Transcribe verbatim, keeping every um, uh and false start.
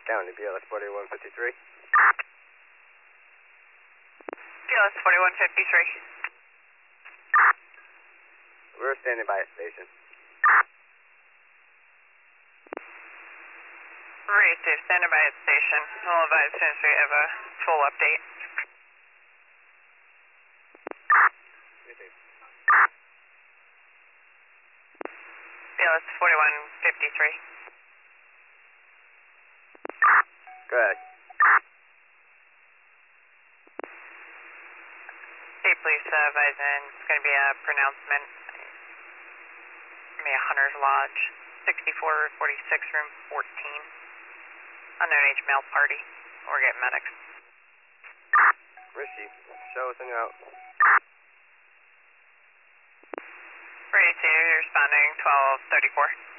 County, B L S forty-one fifty-three. B L S forty-one fifty-three. We're standing by a station. Received, standing by at station. We'll advise as soon as we have a full update. B L S forty-one fifty-three. Go ahead. State Police uh, advising it's going to be a pronouncement. Going to be a Hunter's Lodge, sixty-four forty-six, room fourteen. Unknown age male party. We're getting medics. Richie, show us in out. Ready to responding twelve thirty-four.